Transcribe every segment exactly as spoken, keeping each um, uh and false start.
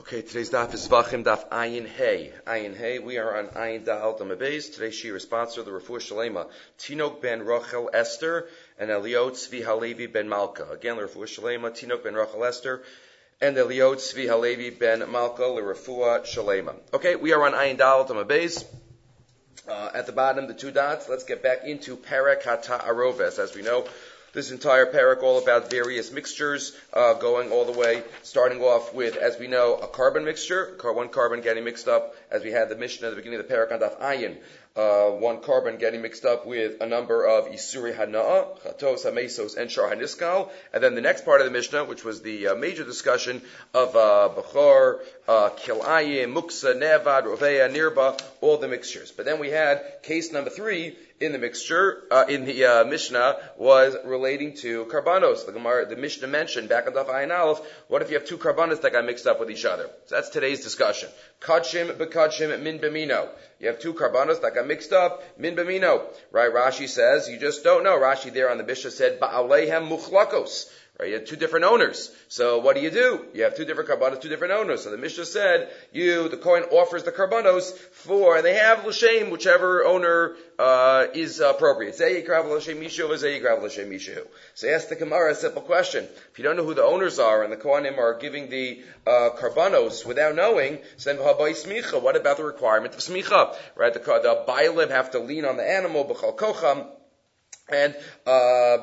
Okay, today's daf is Vachim daf Ayin Hey. Ayin Hey, we are on Ayin Dahal Damabeis. Today's shir is sponsored the Refuah Shalema, Tinok ben Rachel Esther, and Eliot Tzvi Halevi ben Malka. Again, the Refuah Shalema, Tinok ben Rachel Esther, and Eliot Tzvi Halevi ben Malka, the Refuah Shalema. Okay, we are on Ayin Dahal Damabeis. Uh, at the bottom, the two dots. Let's get back into Perek Hata Aroves. As we know, this entire parak all about various mixtures, uh, going all the way, starting off with, as we know, a carbon mixture, one carbon getting mixed up, as we had the Mishnah at the beginning of the parak on Daf Ayin, uh, one carbon getting mixed up with a number of Isuri Hana'a, Chatos, Hamesos, and Shar Haniskal, and then the next part of the Mishnah, which was the uh, major discussion of uh, Bechor, uh, Kilayim, Muksa, Nevad, Rovea, Nirba, all the mixtures. But then we had case number three, in the mixture, uh, in the uh, Mishnah, was relating to karbanos. The Gemara, the Mishnah mentioned back on Daf Ayin Aleph, what if you have two karbanos that got mixed up with each other? So that's today's discussion. Kachim bekachim min bemino. You have two karbanos that got mixed up, min bemino. Right? Rashi says, you just don't know. Rashi there on the Mishnah said, ba'aleihem muchlakos. Right, you have two different owners. So what do you do? You have two different karbanos, two different owners. So the Mishnah said, you, the Kohen offers the karbanos for, and they have l'shem, whichever owner uh, is appropriate. Say yikrav l'shem mishu, or say yikrav l'shem mishu. So ask the Gemara a simple question. If you don't know who the owners are, and the Kohanim are giving the uh, karbanos without knowing, so then v'habai smicha. What about the requirement of smicha? Right, the the bailim have to lean on the animal b'chal kocham, and uh,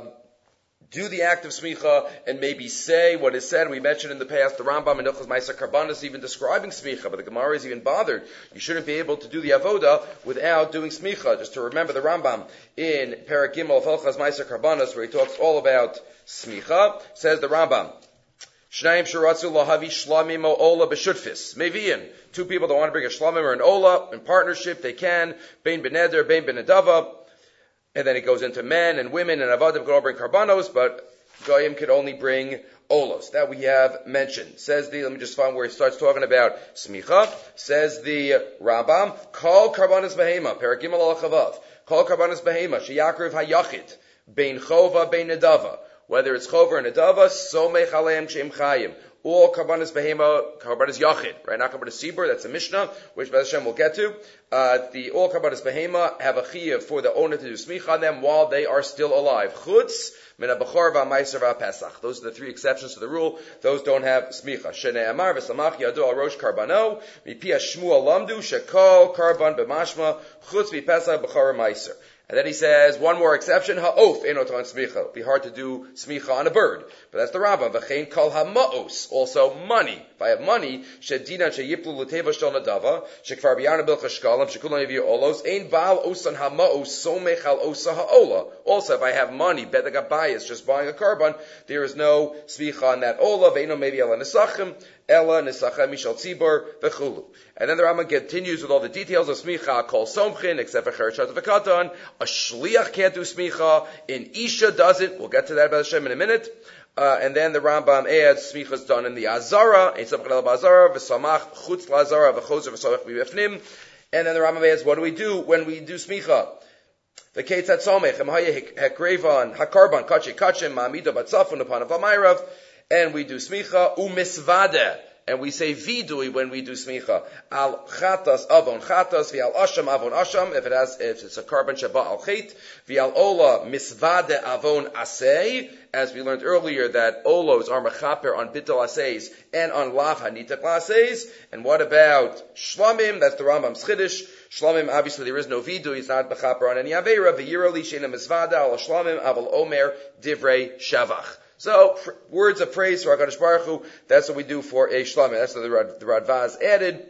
do the act of smicha and maybe say what is said. We mentioned in the past the Rambam and Hilchos Ma'aser Karbanos even describing smicha, but the Gemara is even bothered. You shouldn't be able to do the avoda without doing smicha. Just to remember the Rambam in Perek Gimel of Hilchos Ma'aser Karbanos, where he talks all about smicha, says the Rambam, Shnayim sharatzu lahavi shlamim o ola b'shutfis meviyin. Two people that want to bring a shlamim or an ola in partnership, they can. Bein beneder, bein benedava. And then it goes into men and women, and avadim can all bring karbanos, but goyim could only bring olos. That we have mentioned. Says the, let me just find where he starts talking about smicha. Says the Rambam, kol karbanos behema, perek gimel al chavav, kol karbanos behema, sheyakriv hayachid, bein chova, bein nedava. Whether it's chova or nedava, somech aleim kshem chayim. All karbanos behema, karbanos yachid, right? Not karbanos sibur, that's a Mishnah, which B'ez Hashem we'll get to. Uh, the all karbanos behema have a chiyuv for the owner to do smicha on them while they are still alive. Chutz min ha-bechor v'ha-maiser v'ha-pesach. Those are the three exceptions to the rule. Those don't have smicha. Shenei amar v'samach yadu al rosh karbano mipi ha-shmuel lamdu shekol karban b'mashma chutz v'pesach b'chor maiser. And then he says, one more exception, ha'of enotan smicha. It'd be hard to do smicha on a bird. But that's the Rambam. V'chein kol ha'ma'os. Also money. If I have money, shedina sheyiplu l'teva shel nadava, shekvar b'yana bilcha shkalim, shekulam yaviyu olos, ein baal osan ha'ma'os, somech al osa ha'ola. Also, if I have money, bedek abayis, just buying a carbon, there is no smicha on that ola, ve'eno maybe ala nesachim, ela nesachim mishal tzibur, v'chulu. And then the Rambam continues with all the details of smicha, kol somchin, except for chereshat v'katan. A shliach can't do smicha. An isha does it. We'll get to that B'ez Hashem in a minute. Uh, and then the Rambam adds smicha is done in the azara, ein samach el ba'azara, v'samach chutz la'azara, v'chozer v'samach b'befnim. And then the Rambam adds, what do we do when we do smicha? The ketzat somech, emhaya hekrevan, hakarban, kache kachem, ma'amida batzafun, upon a v'mayrav, and we do smicha, u'misvadeh. And we say vidui when we do smicha. Al chatas avon chatas, vi'al asham avon asham, if it has, if it's a carbon shaba al chait, vi'al ola misvade avon asay, as we learned earlier that olos are mechaper on bittul asays and on lav hanitak asays. And what about shlamim? That's the Rambam's chiddush. Shlamim, obviously there is no vidui, it's not mechaper on any aveira. V'yirali sheina misvade al shlamim aval omer divrei shavach. So, for words of praise for HaKadosh Baruch Hu, that's what we do for a shlamim. That's what the, Rad, the Radvaz added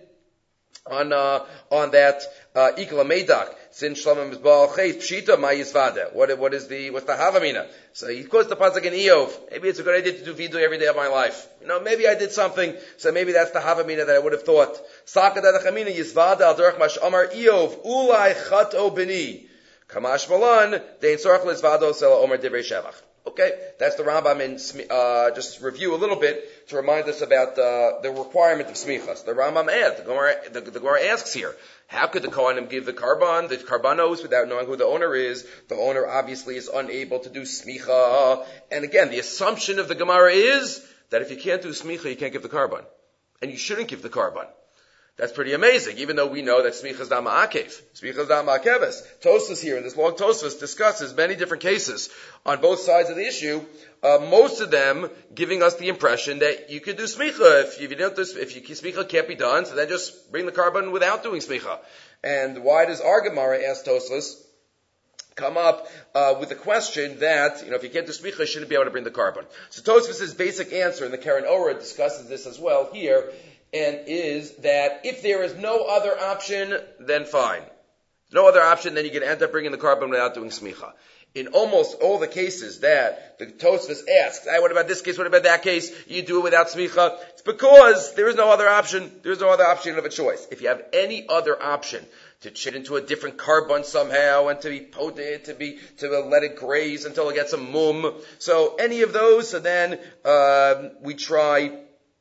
on, uh, on that, uh, Ikla Meidak. Since shlamim is Baal Chait, Pshita, Ma Yisvada. What, what is the, what's the Havamina? So he quotes the pasuk in Eov. Maybe it's a good idea to do vidui every day of my life. You know, maybe I did something, so maybe that's the Havamina that I would have thought. Sakada Chamina Yisvada al Derech Mash Amar Eov, Ulai Chato Bini. Kamash Malan, Dein Sorach Lizvado Sela Omer Divrei Shevach. Okay, that's the Rambam in, uh, just review a little bit to remind us about, uh, the requirement of smichas. The Rambam adds, the Gemara, the, the Gemara asks here, how could the Kohanim give the carbon, the carbonos, without knowing who the owner is? The owner obviously is unable to do smicha. And again, the assumption of the Gemara is that if you can't do smicha, you can't give the carbon. and you shouldn't give the carbon. That's pretty amazing, even though we know that smicha is not ma'akev. Smicha is not ma'akeves. Tosfos here, in this long Tosfos, discusses many different cases on both sides of the issue, uh, most of them giving us the impression that you could do smicha. If, if you don't do, if you, smicha can't be done, so then just bring the carbon without doing smicha. And why does our Gemara, ask Tosfos, come up uh, with the question that, you know, if you can't do smicha, you shouldn't be able to bring the carbon. So Tosfos' basic answer, and the Karen Ora discusses this as well here, and is that if there is no other option, then fine. No other option, then you can end up bringing the carbon without doing smicha. In almost all the cases that the Tosfos asks, hey, what about this case, what about that case, you do it without smicha, it's because there is no other option. There is no other option of a choice. If you have any other option to chit into a different carbon somehow and to be poted, to be, to let it graze until it gets a mum, so any of those, so then uh, we try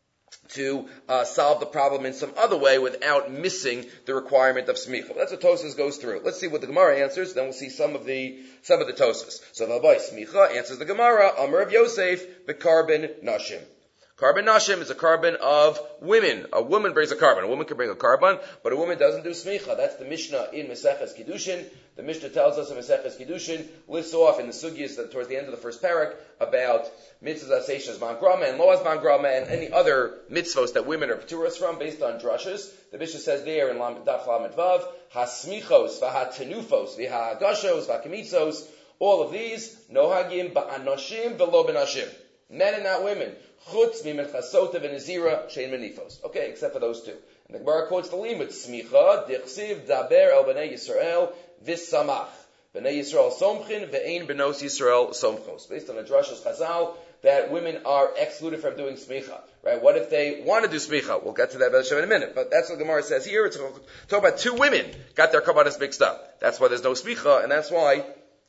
to uh, solve the problem in some other way without missing the requirement of smicha. That's what Tosfos goes through. Let's see what the Gemara answers, then we'll see some of the some of the Tosfos. So Vavai smicha answers the Gemara, Amar of Yosef, the carbon nashim. Carbon nashim is a carbon of women. A woman brings a carbon. A woman can bring a carbon, but a woman doesn't do smicha. That's the Mishnah in Maseches Kiddushin. The Mishnah tells us in Maseches Kiddushin, lists off in the sugyas towards the end of the first parak about mitzvahs aseish zman grama and lo zman grama and any other mitzvos that women are pturos from based on drushes. The Mishnah says there in Daf Lamed Vav, hasmichos v'hatenufos v'hagashos v'hakimitzos, all of these nohagim ba'anoshim v'lo b'nashim, men and not women. Chutz mimenchasotav and nazira shein menifos. Okay, except for those two. And the Gemara quotes the limud smicha dichsiv daber el bnei Yisrael v'samach bnei Yisrael somchin ve'ein benos Yisrael somchos. Based on the drashas Chazal that women are excluded from doing smicha. Right? What if they want to do smicha? We'll get to that in a minute. But that's what the Gemara says here. It's talking about two women got their karbanos mixed up. That's why there's no smicha, and that's why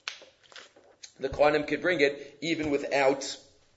the kohanim could bring it even without.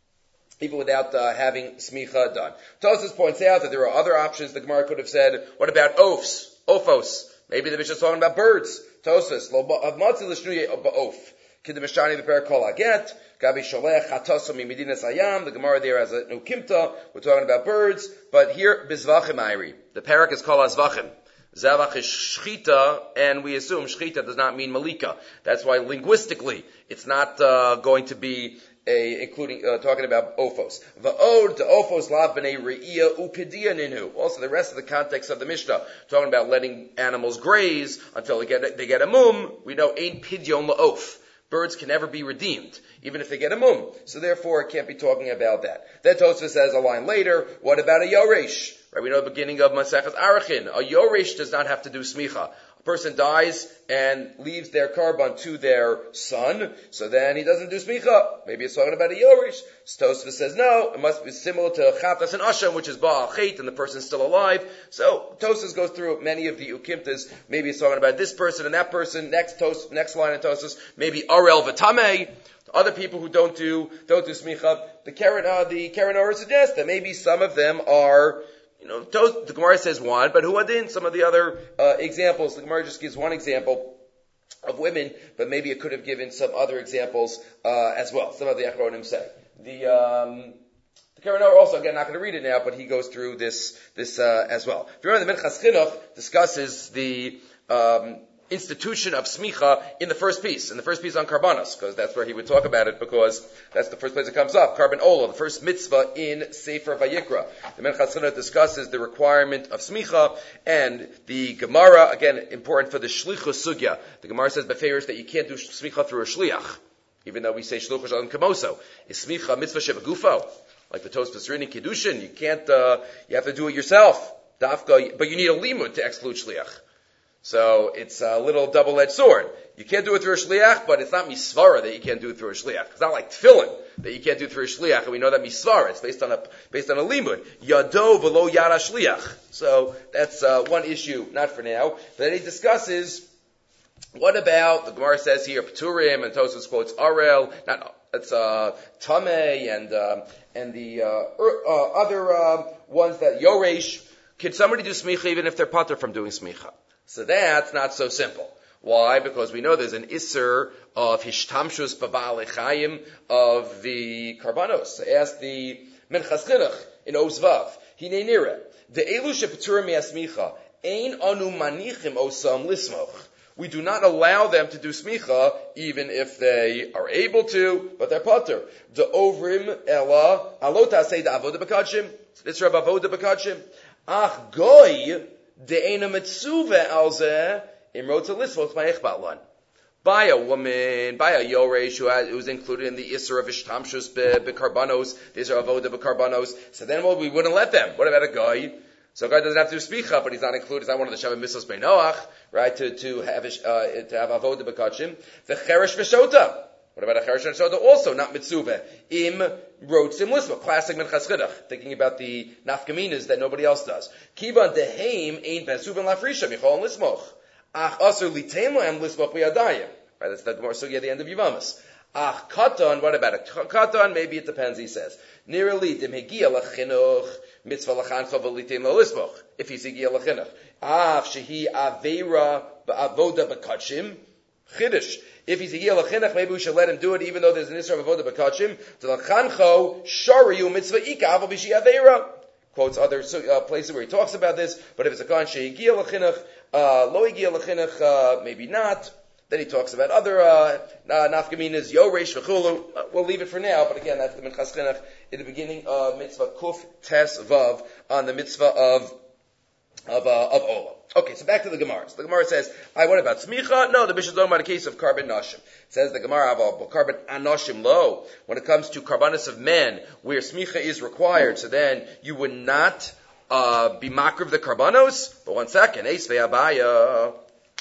Even without uh, having smicha done. Tosfos points out that there are other options. The Gemara could have said, what about ofs? Ophos. Maybe the Mishnah is talking about birds. Tosfos. Lo matzi l'shnuye ba'of. Kid the Mishani the Perakol Aget. Gabi sholech hataso mi medinas hayam. The Gemara there has a nukimta. We're talking about birds. But here, bizvachim ayri. The parak is called azvachim. Zavach is shchita, and we assume shchita does not mean malika. That's why linguistically, it's not uh, going to be A, including uh, talking about ophos. Va'od to ophos lav b'nei re'iyah u'pediya ninu. Also, the rest of the context of the Mishnah talking about letting animals graze until they get they get a mum. We know ain't pidyon la'of. Birds can never be redeemed, even if they get a mum. So therefore, it can't be talking about that. Then Tosfos says a line later. What about a yoresh? Right, we know the beginning of Maseches Arachin. A yoresh does not have to do smicha. Person dies and leaves their carbon to their son, so then he doesn't do smicha. Maybe it's talking about a yorish. Tosfos says no, it must be similar to chatas and asham, which is ba'al chet, and the person's still alive. So Tosfos goes through many of the ukimtas. Maybe it's talking about this person and that person. Next tos, next line of Tosfos, maybe arel v'tamei. Other people who don't do don't do smicha. The Karen uh, the Karen Ora suggests that maybe some of them are. You know, the Gemara says one, but who adin? Some of the other uh, examples. The Gemara just gives one example of women, but maybe it could have given some other examples uh, as well. Some of the Achronim say. The um, the Karen Ora also, again, not going to read it now, but he goes through this this uh, as well. If you remember, the Minchas Chinuch discusses the um, institution of smicha in the first piece, in the first piece on karbanos, because that's where he would talk about it, because that's the first place it comes up. Carbon ola, the first mitzvah in Sefer Vayikra. The Minchas Chinuch discusses the requirement of smicha, and the Gemara, again, important for the shlichus sugya. The Gemara says beferish that you can't do smicha through a shliach, even though we say shluchus al kamoso. Is smicha mitzvah shebagufo? Like the Tosfos in Kiddushin, you can't, uh, you have to do it yourself. Dafka, but you need a limud to exclude shliach. So it's a little double-edged sword. You can't do it through a shliach, but it's not misvara that you can't do it through a shliach. It's not like tefillin that you can't do it through a shliach, and we know that misvara. It's based on a based on a limud. Yado v'lo yada shliach. So that's uh, one issue, not for now. But then he discusses what about the Gemara says here Pturim, and Tosfos quotes Arel. Not it's uh, Tameh and um, and the uh, er, uh, other uh, ones that Yoresh. Can somebody do smicha even if they're pater from doing smicha? So that's not so simple. Why? Because we know there's an isser of hishtamshus b'ba'alei chayim of the karbanos. Ask the Minchas Chinuch in Ozvav. Hine nira. The elu shepeturim miasmicha ein anu manichim osam lismoch. We do not allow them to do smicha, even if they are able to, but they're patur. The ovrim ella alota say the avoda b'kachim. It's Rabbi avoda b'kachim. Ach goy de'ena mitzuve alzeh imrot lismoch ma'echbat lan. By a woman, by a yoresh who, had, who was included in the Isser of Ishtamshus bekarbanos, the Isser of Avoda bekarbanos. So then, well, we wouldn't let them. What about a guy? So a guy doesn't have to do smicha, but he's not included. He's not one of the Shavim Mitzvos Beinoach, right? To to have uh, to have Avoda bekachim. The Cheresh v'Shota. What about a Cheresh and Shota? Also not mitzuveh. Im rotzim lisma. Classic Minchas Chinuch. Thinking about the nafkaminas that nobody else does. Kivan deheim ein besuven lafrisha michol lismoch. Ach asur litem lahem lismoch b'yadayim. Right, that's the more sugya at the end of Yavamas. Ach katan, what about it? Katan, maybe it depends, he says. Nirali dim hegia lachinuch mitzvah lachancha v'litem lo lismoch. If he's hegia lachinuch. Ach shehi aveira ba'avoda b'kachim. Chiddush. If he's hegia lachinuch, maybe we should let him do it even though there's an isra of avoda b'kachim. To lachancho shariyu mitzvah ikav v'shi aveira. Quotes other uh, places where he talks about this, but if it's a kan shehigia lachinuch, uh, lo hegia lachinuch, uh, maybe not. Then he talks about other uh, nafkaminas, yoresh v'chulu. Uh, we'll leave it for now, but again, that's the Minchas Chinuch in the beginning of mitzvah kuf tes vav on the mitzvah of of uh, of ola. Okay, so back to the Gemara. So the Gemara says, "I what about smicha? No, the Mishnah is talking about a case of carbon nashim." It says the Gemara about carbon anoshim lo. When it comes to karbanis of men, where smicha is required, so then you would not uh, be makriv the karbanos. But one second, Eisvei Abaya.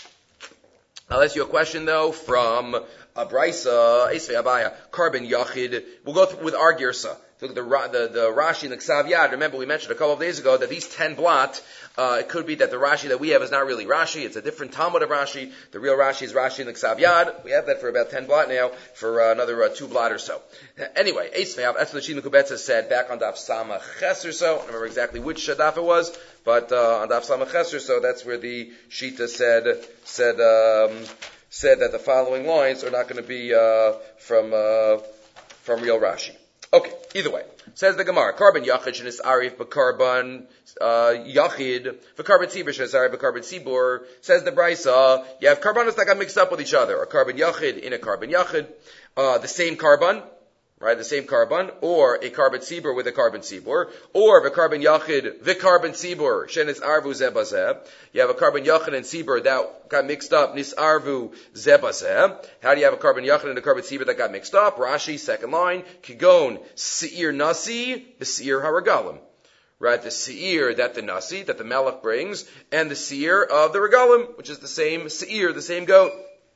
I'll ask you a question though from a Brisa, Eisvei Abaya, carbon yachid. We'll go through with our girsa. Look at the, the, the Rashi and the Ksav Yad. Remember we mentioned a couple of days ago that these ten blot, uh, it could be that the Rashi that we have is not really Rashi. It's a different Talmud of Rashi. The real Rashi is Rashi and the Ksav Yad. We have that for about ten blot now, for uh, another uh, two blot or so. Anyway, Eisvei Abaya, that's what the Shina Kubetza said back on Daf Samach Ches or so. I don't remember exactly which Daf it was, but uh, on Daf Samach Ches or so, that's where the Shita said, said, um, said that the following lines are not going to be uh, from uh, from real Rashi. Okay, either way. Says the Gemara, carbon yachid shenis arif b'carbon uh, yachid v'carbon tzibur shenis arif b'carbon tzibur. Says the Brisa, you have carbonos that got mixed up with each other. A carbon yachid in a carbon yachid, uh, the same carbon, right, the same carbon, or a carbon tzibur with a carbon tzibur, or a carbon yachid, the carbon tzibur, shenis arvu zebazeh. You have a carbon yachid and tzibur that got mixed up, nis arvu zebazeh. How do you have a carbon yachid and a carbon tzibur that got mixed up? Rashi, second line, kigon, seir nasi, the seir haragalim. Right, the seir that the nasi, that the melech brings, and the seir of the regalim, which is the same seir, the same goat.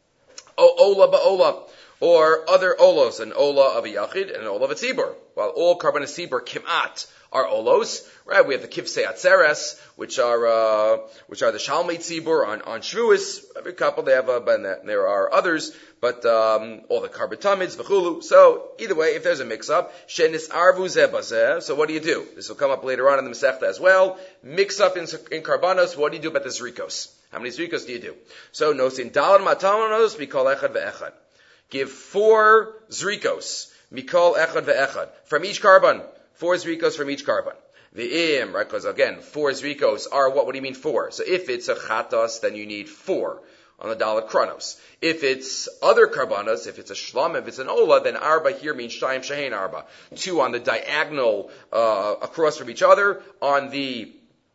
O, ola ba'ola. Or other olos, an ola of a yachid and an ola of a tzibur. While all carbon tzibur kimat are olos, right? We have the kivsei atzeres, which are uh, which are the shalmei tzibur on on shvuas. Every couple they have, uh, but there are others. But um, all the carbon tamids, v'chulu. So either way, if there's a mix-up, shenis arvu zebazeh. So what do you do? This will come up later on in the Masechta as well. Mix up in, in karbanos. What do you do about the zrikos? How many zrikos do you do? So nosin dalan matamanos mikol echad ve'echad. Give four zrikos, mikol echad ve'echad, from each carbon. Four zrikos from each carbon. The im, right? Because again, four zrikos are what? What do you mean four? So if it's a chatas, then you need four on the dalet kronos. If it's other karbanos, if it's a shlam, if it's an ola, then arba here means shayim shehein arba. Two on the diagonal uh, across from each other on the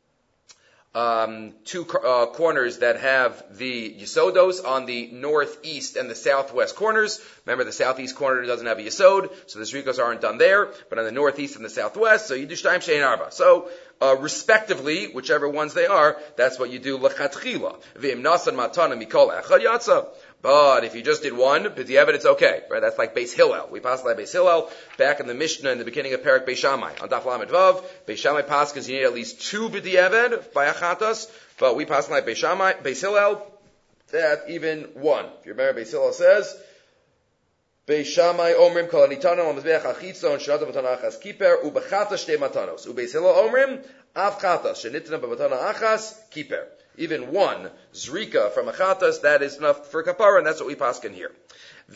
Um, two uh, corners that have the yisodos on the northeast and the southwest corners. Remember, the southeast corner doesn't have a yisod, so the zrikos aren't done there, but on the northeast and the southwest, so you do shtayim shein arba. So, uh, respectively, whichever ones they are, that's what you do lechatchila. V'im nasan matana mikol echad yatsa. But if you just did one, b'diavad, it's okay, right? That's like Beis Hillel. We passed like Beis Hillel back in the Mishnah in the beginning of Perek Beis Shammai. On Daf Lamed Vav, Beis Shammai passes you need at least two b'diavad by achatas, but we passed like Beis Shammai, Beis Hillel, that even one. If you remember, Beis Hillel says, Beis Shammai omrim kol anitanon al mizbeach achitzon shenata b'matana achas kiper u'bechatas shtei matanos. U'Beis Hillel omrim av chatas shenitna b'matana achas kiper. Even one zrika from a chatas, that is enough for kapara, and that's what we paskin here.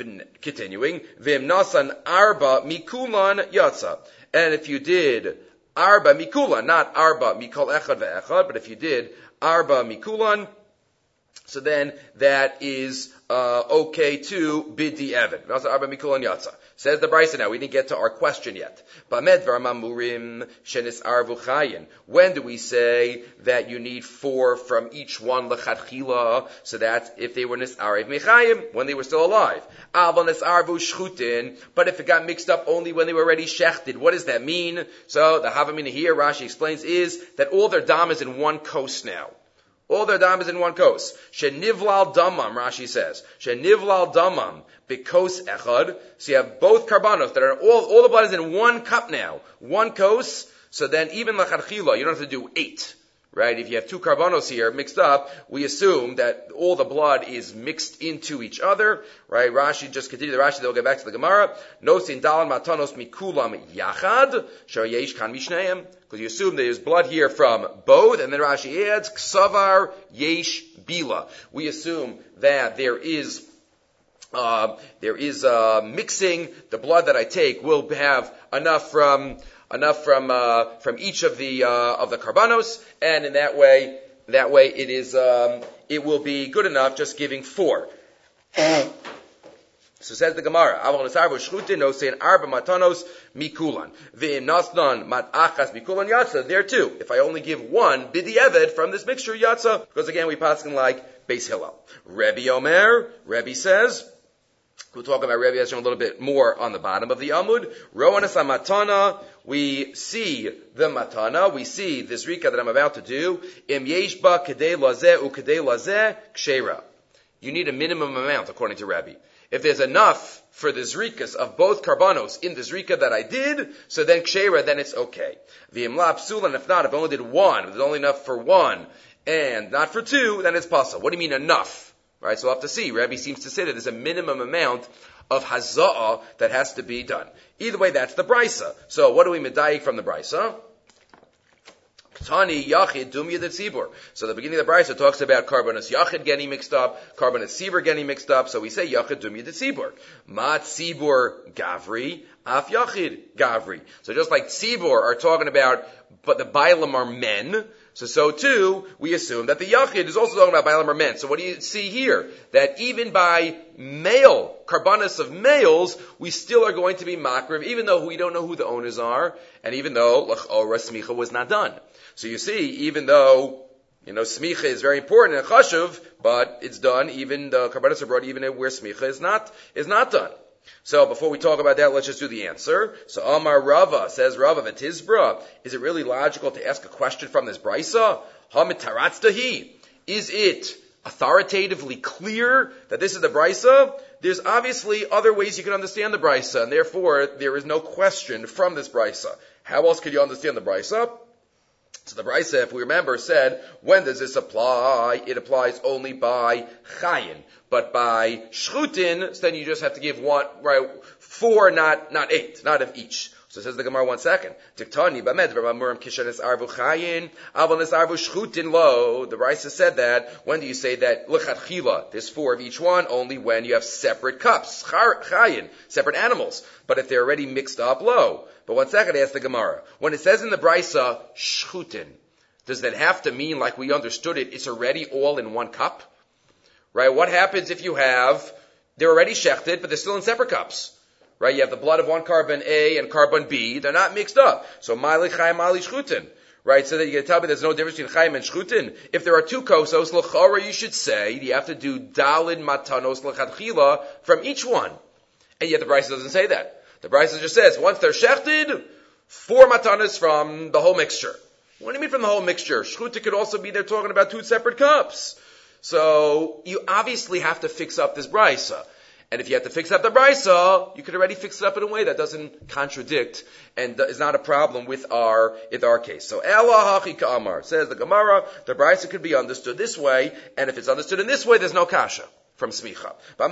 Continuing, vim nasan arba mikulan yatsa. And if you did arba mikulan, not arba mikol echad ve'echad, but if you did arba mikulan, so then that is uh, okay too, bidi evid. Arba mikulan yatsa. Says the Brisa now, we didn't get to our question yet. When do we say that you need four from each one l'chadchila, so that if they were nis'arev mechayim, when they were still alive? But if it got mixed up only when they were already shechted, what does that mean? So the Havamina here, Rashi explains, is that all their dam is in one coast now. All their dam is in one coast. Shenivlal damam, Rashi says. Shenivlal damam, bikos echad. So you have both karbanos that are all, all the blood is in one cup now. One coast. So then even lachadchila, you don't have to do eight. Right? If you have two karbanos here mixed up, we assume that all the blood is mixed into each other. Right? Rashi, just continue the Rashi, they'll get back to the Gemara. Nosin dalan matanos mikulam yachad. Shar yesh kan mishneim. Because you assume there's blood here from both, and then Rashi adds, ksavar yesh bila. We assume that there is, uh, there is, uh, mixing. The blood that I take will have enough from, enough from, uh, from each of the, uh, of the karbanos, and in that way, that way it is, um, it will be good enough just giving four. So says the Gemara, Aval Nesarvu Shchutin, no saying Arba Matanos Mikulan. V'im Nasnan Mat Achas Mikulan Yatza, there too. If I only give one Bidi Eved from this mixture Yatza, because again we pass like Beis Hillel. Rebbe Omer, Rebbe says, we'll talk about Rebbe Ezra a little bit more on the bottom of the Amud. Roanas Matana, we see the Matana, we see this Rika that I'm about to do. Im Yeshba Kedei Lazeh U Kedei Lazeh Kshera. You need a minimum amount according to Rebbe. If there's enough for the zrikas of both karbanos in the zrika that I did, so then kshera, then it's okay. V'imla psulan, if not, if I only did one, if there's only enough for one, and not for two, then it's possible. What do you mean enough? Right, so we'll have to see. Rebbe seems to say that there's a minimum amount of haza'ah that has to be done. Either way, that's the brisa. So what do we medayik from the brisa? Tani Yachid Dum Yid Tzibur. So the beginning of the Brisa talks about Karbanos Yachid getting mixed up, Karbanos Tzibur getting mixed up, so we say Yachid Dum Yid Tzibur. Ma Tzibur Gavri, Af Yachid Gavri. So just like Tzibur are talking about, but the Bailam are men, so so too, we assume that the Yachid is also talking about Bailam are men. So what do you see here? That even by male, Karbanos of males, we still are going to be Makriv, even though we don't know who the owners are, and even though L'ch'ora Smicha was not done. So you see, even though, you know, smicha is very important in chashuv, but it's done even, the karbanos are brought even where smicha is not, is not done. So before we talk about that, let's just do the answer. So Amar Rava, says Rava V'tizbra, is it really logical to ask a question from this brisa? Hamitaratztahi, is it authoritatively clear that this is the brisa? There's obviously other ways you can understand the brisa, and therefore there is no question from this brisa. How else could you understand the brisa? So the Brisa, if we remember, said, when does this apply? It applies only by Chayin. But by Shchutin, then you just have to give one, right, four, not, not eight, not of each. So says the Gemara one second. Diktani b'med v'mamurim kishanis arvu Chayin, avanis arvu Shchutin lo. The Brisa said that. When do you say that? L'chadchila, there's four of each one, only when you have separate cups, Chayin, separate animals. But if they're already mixed up, lo. But one second, ask the Gemara. When it says in the Brisa, shchutin, does that have to mean, like we understood it, it's already all in one cup? Right? What happens if you have, they're already shechted, but they're still in separate cups? Right? You have the blood of one carbon A and carbon B, they're not mixed up. So, mali chayim, mali shchutin. Right? So that you're going to tell me there's no difference between chayim and shchutin? If there are two kosos, l'chora, you should say, you have to do dalid matanos l'chadchila from each one. And yet the Brisa doesn't say that. The Brisa just says, once they're shechted, four matanas from the whole mixture. What do you mean from the whole mixture? Shchuta could also be they're talking about two separate cups. So, you obviously have to fix up this Brisa. And if you have to fix up the Brisa, you could already fix it up in a way that doesn't contradict and is not a problem with our, with our case. So, Ela hachi ka'amar, says the Gemara, the Brisa could be understood this way, and if it's understood in this way, there's no kasha from smicha.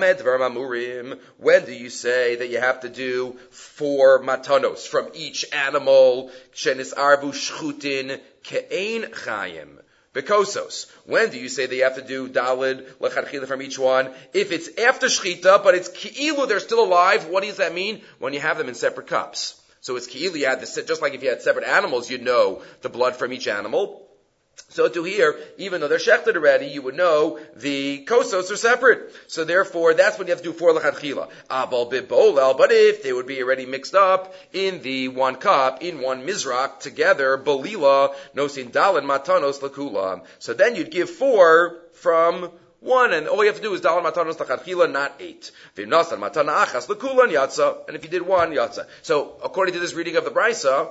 When do you say that you have to do four matanos from each animal? Shenis arvu shchutin ke'ein chayim. Bekosos. When do you say that you have to do dalid lechadchila from each one? If it's after shchita, but it's ki'ilu, they're still alive, what does that mean? When you have them in separate cups. So it's Ki'ili, you had this, just like if you had separate animals, you'd know the blood from each animal. So to here, even though they're shechted already, you would know the kosos are separate. So therefore, that's when you have to do four lechatchila. Abal bibolel, but if they would be already mixed up in the one cup, in one mizrak, together, bolila, nosin dalin matanos lakulam. So then you'd give four from one, and all you have to do is dalin matanos lechatchila, not eight. V'nasan matana achas lakulan yatsa. And if you did one, yatsa. So according to this reading of the Brisa,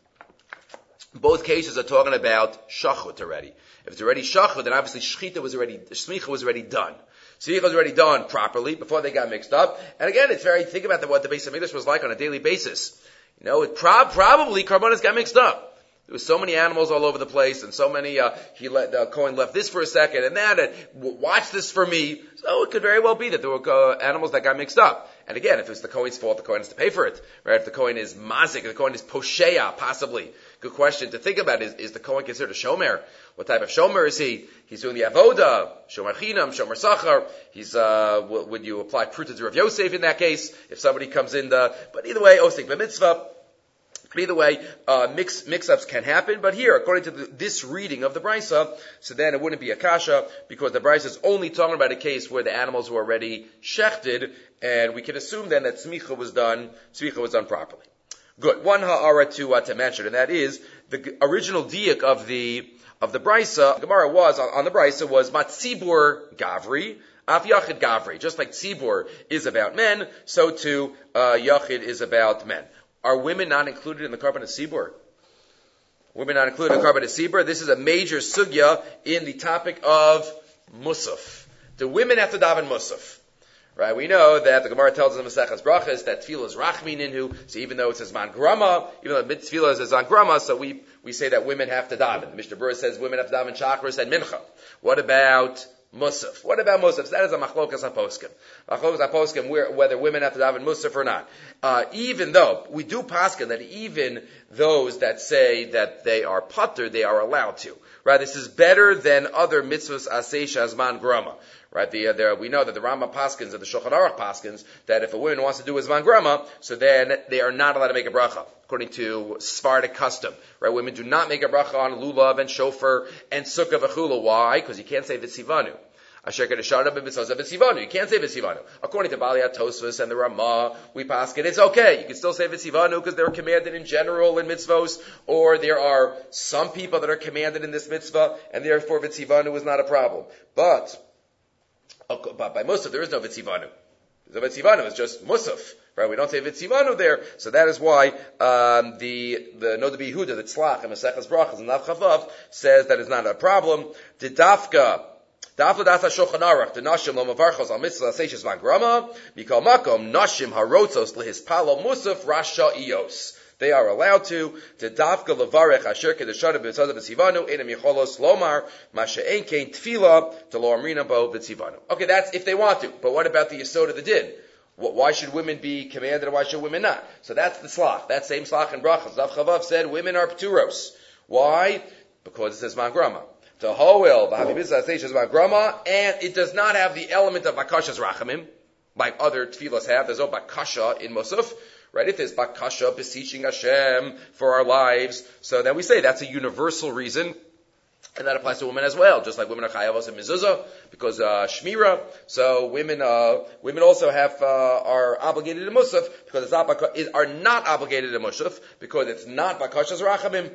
both cases are talking about shachut already. If it's already shachut, then obviously shchita was already, smicha was already done. Smicha was already done properly before they got mixed up. And again, it's very, think about the, what the Beis HaMikdash was like on a daily basis. You know, it prob, probably karbanos got mixed up. There was so many animals all over the place, and so many, uh, he let, uh, Cohen left this for a second, and that, and watch this for me. So it could very well be that there were uh, animals that got mixed up. And again, if it's the Kohen's fault, the Kohen has to pay for it. Right? If the Kohen is mazik, if the Kohen is posheya, possibly. Good question to think about is, is the Kohen considered a shomer? What type of shomer is he? He's doing the avoda, shomer chinam, shomer sachar. He's, uh, w- would you apply pruta to Rav Yosef in that case? If somebody comes in the, but either way, osik b'mitzvah. But either way, uh, mix, mix-ups can happen. But here, according to the, this reading of the Brisa, so then it wouldn't be a kasha, because the Brisa is only talking about a case where the animals were already shechted, and we can assume then that smicha was done, smicha was done properly. Good. One ha'ara to, uh, to mention, and that is, the original diak of the, of the Brisa, the Gemara was, on, on the Brisa was, matzibur gavri, af yachid gavri. Just like tzibur is about men, so too, uh, yachid is about men. Are women not included in the Karban HaSibur? Women not included in the Karban HaSibur? This is a major sugya in the topic of Musaf. Do women have to daven Musaf? Right? We know that the Gemara tells us in Maseches Brachas that tefillah is rachmin inhu. So even though it says man grama, even though tefillah is on grama, so we we say that women have to daven. The Mishnah Berurah says women have to daven chakras and mincha. What about Musaf? What about Musaf? That is a machlokas haposkim. Machlokas haposkim, whether women have to daven Musaf or not. Uh, even though we do paskin that even those that say that they are patur, they are allowed to. Right? This is better than other mitzvahs aseh shazman grama. Right? The, uh, the, we know that the Rama paskins and the Shulchan Aruch paskins that if a woman wants to do a zman grama, so then they are not allowed to make a bracha according to Sephardic custom. Right? Women do not make a bracha on lulav and shofar and sukkah v'chula. Why? Because you can't say v'tzivanu. Asher kedeshara b'mitzvah v'tzivanu. You can't say v'tzivanu. According to Baliyat Tosfos and the Ramah, we paskin it's okay. You can still say v'tzivanu because they're commanded in general in mitzvos, or there are some people that are commanded in this mitzvah, and therefore v'tzivanu is not a problem. But But by Musaf, there is no Vitzivanu. The Vitzivanu is just Musaf, right? We don't say Vitzivanu there, so that is why um, the the Noda B'Yehuda, the Tzlach, and Maseches Brachas, and Nav Chavav says that is not a problem. The Dafka, Dafla Dasa Shulchan Aruch, the Nashim Lo Mavarchos Al Mitzvah Seishes Van Grama, Mikol Makom Nashim Harotzos Lehispalo Musaf Rasha Ios. They are allowed to. To dafka levarech asher kedeshara b'tzada b'tzivanu enam yicholos lomar masha'en kein tefila to lo amrina bo b'tzivanu. Okay, that's if they want to. But what about the yesod of the din? Why should women be commanded and why should women not? So that's the slach. That same slach in brachas. Zav Chavav said women are pturos. Why? Because it says man grama. To hoel b'havibizah says man grama, and it does not have the element of bakashas rachamim, like other tefillas have. There's no bakasha in Musaf. Right? If there's bakasha, beseeching Hashem for our lives, so then we say that's a universal reason, and that applies to women as well, just like women are chayavos and mezuzah, because uh, shmira. So women, uh, women also have uh, are obligated to musaf because it's not baka, are not obligated to musaf because it's not bakashas rachamim.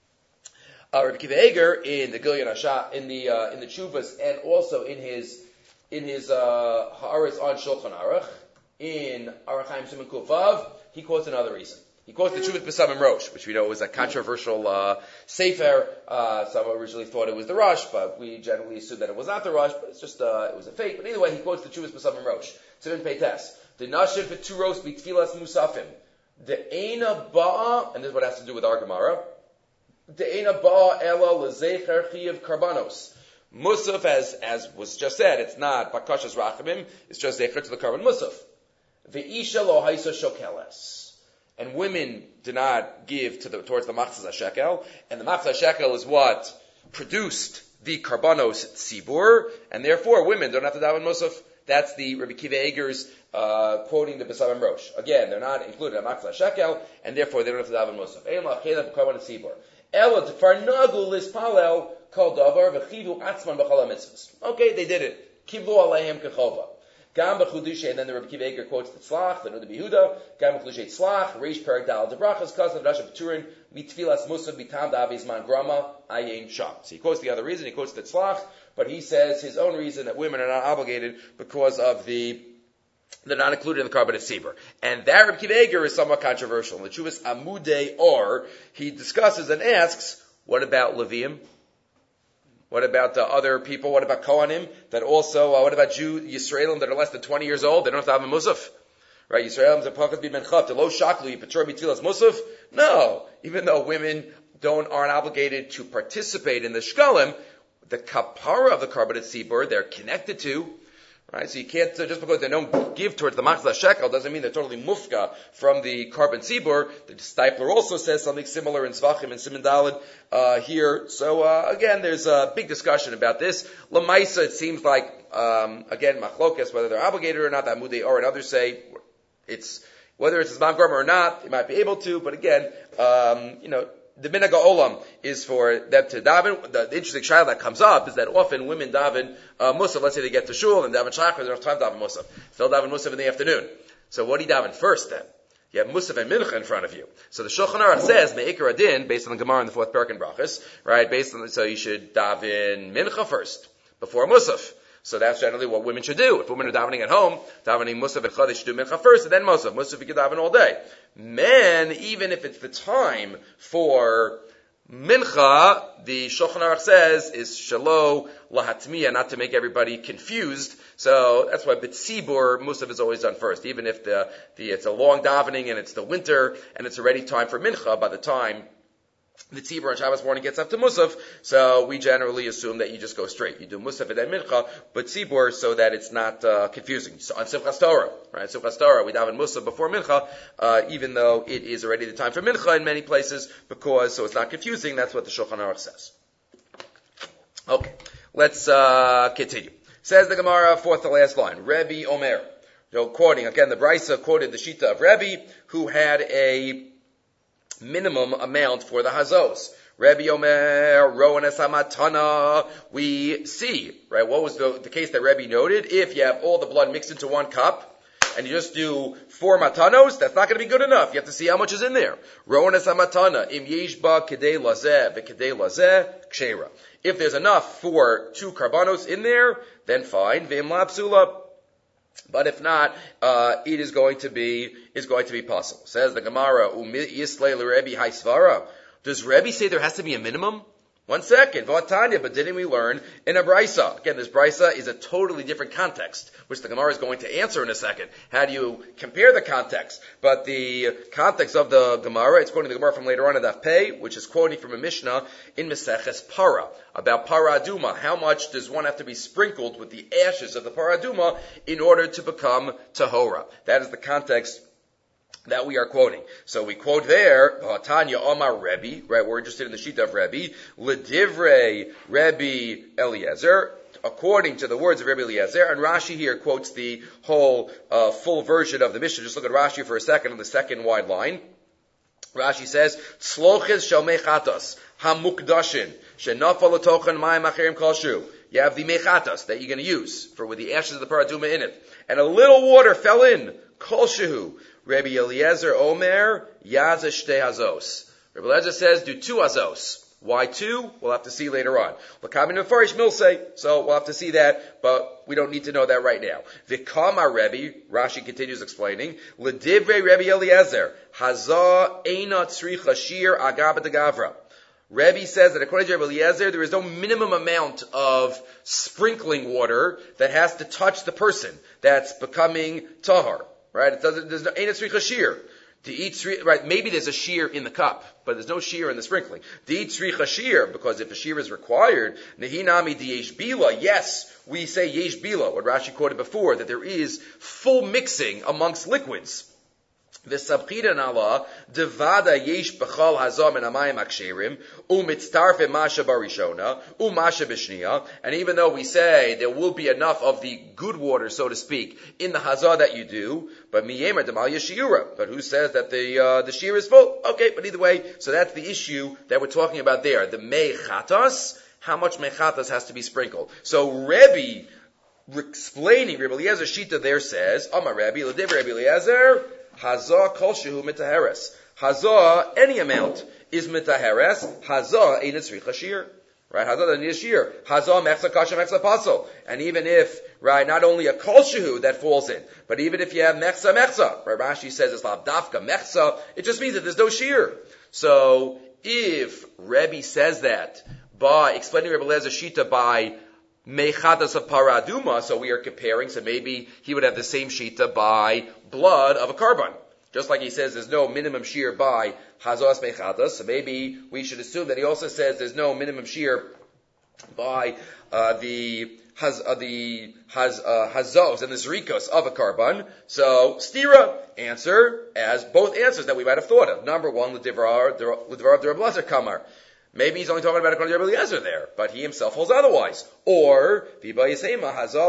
Uh, Rabbi Kiva Eger in the Gilyon Hasha, in the uh, in the Chuvas, and also in his in his uh, Haaretz on Shulchan Aruch, in Aruch Chaim Siman Kufav, he quotes another reason. He quotes the Chuvas B'Samim Rosh, which we know was a controversial uh, sefer. Uh, some originally thought it was the Rosh, but we generally assume that it was not the Rosh, but it's just uh, it was a fake. But either way, he quotes the Chuvas B'Samim Rosh. Tzivin Peites. The Nashim V'Turos B'Tfilas Musafim. The Eina Ba'a, and this is what it has to do with our Gemara, the Eina Ba'a Ela L'Zecher Chiyav Karbanos. Musaf, as, as was just said, it's not Bakashas Rachamim, it's just Zecher to the Karban Musaf. Ve'isha lo haisa shokeles. And women do not give to the, towards the machzas shekel, and the machzas shekel is what produced the karbanos tzibur, and therefore women don't have to daven musaf. That's the Rabbi Kiva Eger's uh, quoting the Besamim Rosh. Again, they're not included in Makla Shekel, and therefore they don't have to daven Musaf. Eila Chela B'Karban Tzibor. Ela Tefar Nagu Lispalel Kol Davar V'Chivu Atzman B'Chala Mitzvahs. Okay, they did it. Kiblu Alehem Kechova. Gam B'Chudushay, and then the Rabbi Kiva Eger quotes the Tzlach, the Nuda Behuda. Gam B'Chudushay Tzlach, Reish Perak Dal Debrachas, Kazav Rasha B'Turin, Mitfilas Musaf B'Tam Daviz Man Grama, Ayin Sham. So he quotes the other reason, he quotes the Tzlach, but he says his own reason that women are not obligated because of the they're not included in the Karban Tzibor. And that Rabbi Kiva Eger is somewhat controversial. In the Chuvas Amudei Or, he discusses and asks, what about Levium? What about the other people? What about Kohanim? That also, uh, what about Jew, Yisraelim that are less than twenty years old? They don't have to have a Musaf. Right? Yisraelim Zapakat Bi Ben Chav, Lo Shaklu, Yipatur Mitilas Musaf? No. Even though women don't, aren't obligated to participate in the Shkalim, the kapara of the Karban Tzibor, they're connected to. Right? So you can't, uh, just because they don't give towards the Machzah Shekel, doesn't mean they're totally mufka from the Karban Tzibor. The Stipler also says something similar in Zvachim and Siman Daled, uh, here. So, uh, again, there's a big discussion about this. Lamaisa, it seems like, um, again, Machlokes, whether they're obligated or not, that Mudei Or and others say it's, whether it's a Zman Grama or not, they might be able to, but again, um, you know, the Minhag Olam is for them to daven. The, the interesting shayla that comes up is that often women daven uh, musaf. Let's say they get to shul and daven shachar, they don't have time to daven musaf. They'll daven musaf in the afternoon. So what do you daven first then? You have musaf and mincha in front of you. So the Shulchan Aruch says me'ikar adin, based on the Gemara in the fourth parak in Brachos, right? Based on the, so you should daven mincha first before musaf. So that's generally what women should do. If women are davening at home, davening musaf and chad, they should do mincha first and then musaf. Musaf you can daven all day. Men, even if it's the time for mincha, the Shulchan Aruch says is shalo lahatmiya, not to make everybody confused. So that's why b'tzibur musaf is always done first, even if the, the it's a long davening and it's the winter and it's already time for mincha. By the time the tzibur on Shabbos morning gets up to musaf, so we generally assume that you just go straight. You do musaf and then mincha, but tzibur so that it's not uh, confusing. So on Simchas Torah, right? Simchas Torah, we daven musaf before mincha, uh, even though it is already the time for mincha in many places, because so it's not confusing. That's what the Shulchan Aruch says. Okay, let's uh, continue. Says the Gemara, fourth to last line. Rebbe Omer, so quoting again the Brisa quoted the Shita of Rebbe, who had a minimum amount for the hazos. Rebbe Omer, Rowan Esamatana, we see, right, what was the, the case that Rebbe noted? If you have all the blood mixed into one cup, and you just do four matanos, that's not going to be good enough. You have to see how much is in there. Rowan Esamatana, Im Yeshba Kedei Lazeh, V'Kedei Lazeh, Kshera. If there's enough for two karbanos in there, then fine, V'Im Lapsula. But if not, uh, it is going to be, is going to be possible. Says the Gemara, Yislei l'Rebbe Haisvara. Does Rebbe say there has to be a minimum? One second, Vatanya, but didn't we learn in a Brisa? Again, this Brisa is a totally different context, which the Gemara is going to answer in a second. How do you compare the context? But the context of the Gemara, it's quoting the Gemara from later on in Daf Pei, which is quoting from a Mishnah in Meseches Para, about Para Aduma. How much does one have to be sprinkled with the ashes of the Para Aduma in order to become Tahora? That is the context that we are quoting. So we quote there, Tanya Omar Rebbe, right, we're interested in the sheet of Rebbe, L'divrei Rebbe Eliezer, according to the words of Rebbe Eliezer, and Rashi here quotes the whole uh, full version of the Mishnah. Just look at Rashi for a second on the second wide line. Rashi says, Tzloches shel mechatos, hamukdashin, shenafal l'tochen mayim acherim kolshu. You have the mechatos that you're going to use, for with the ashes of the paraduma in it. And a little water fell in, kolshu. Rabbi Eliezer Omer, Yaza Shtei Hazos. Rabbi Eliezer says, do two Hazos. Why two? We'll have to see later on. L'kamin Mefarish Milsei. So we'll have to see that, but we don't need to know that right now. V'kama Rebbe, Rashi continues explaining, L'divrei Rabbi Eliezer, Hazah Eina Tzricha Shir Agaba Degavra. Rebbe says that according to Rebbe Eliezer, there is no minimum amount of sprinkling water that has to touch the person that's becoming tahar. Right? It doesn't, there's no, ain't a tzricha shear. To eat, right, maybe there's a shear in the cup, but there's no shear in the sprinkling. To eat tzricha shear, because if a shear is required, nehinami di yesh bila, yes, we say yesh bila, what Rashi quoted before, that there is full mixing amongst liquids. V'sabchidan Allah devada yesh b'chal hazam and amayim aksherim umitztarfe masha barishona umasha b'shniya. And even though we say there will be enough of the good water, so to speak, in the hazah that you do, but miyemer demal yeshira. But who says that the uh, the shear is full? Okay, but either way, so that's the issue that we're talking about there. The mei chatas, how much mei chatas has to be sprinkled. So Rebbe explaining Rebbe Eliezer Shita there says, Amar Rebbe l'divrei Rebbe Eliezer. Hazah kol shehu mitaheres. Hazah, any amount, is mitaheres. Hazah ain't tzricha shir. Right? Hazah doesn't need a shir. Hazah mechza kasha mechza pasol. And even if, right, not only a kol shehu that falls in, but even if you have mechza mechza, right, Rashi says it's lav dafka mechza, it just means that there's no shir. So, if Rebbe says that by explaining Rebbe Eliezer Shita by mechatas of paraduma, so we are comparing, so maybe he would have the same shita by blood of a carbon. Just like he says there's no minimum shear by hazos mechatas, so maybe we should assume that he also says there's no minimum shear by uh, the haz, uh, the haz, uh, hazos and the zrikos of a carbon. So stira, answer as both answers that we might have thought of. Number one, l'divarav d'Rabbi Kamar. Maybe he's only talking about according to Rebbe Eliezer there, but he himself holds otherwise. Or, maybe there's a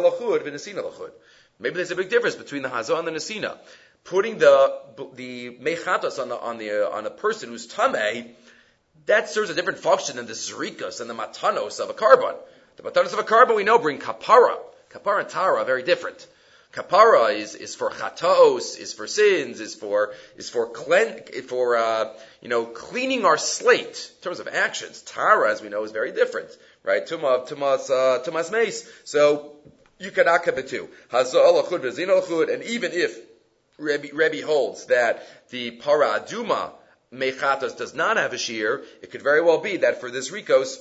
big difference between the hazah and the nesina. Putting the the mechatos on the on the uh, on a person who's tameh, that serves a different function than the zrikas and the matanos of a carbon. The matanos of a carbon we know bring kapara. Kapara and tara are very different. Kapara is, is for chatos, is for sins, is for is for clean, for uh, you know cleaning our slate in terms of actions. Tara, as we know, is very different, right? Tuma, tumas, uh, tumas meis. So you cannot have the two. Hazal achud v'zino achud, and even if Rebbe, Rebbe holds that the para aduma mechatos does not have a shear, it could very well be that for this rikos,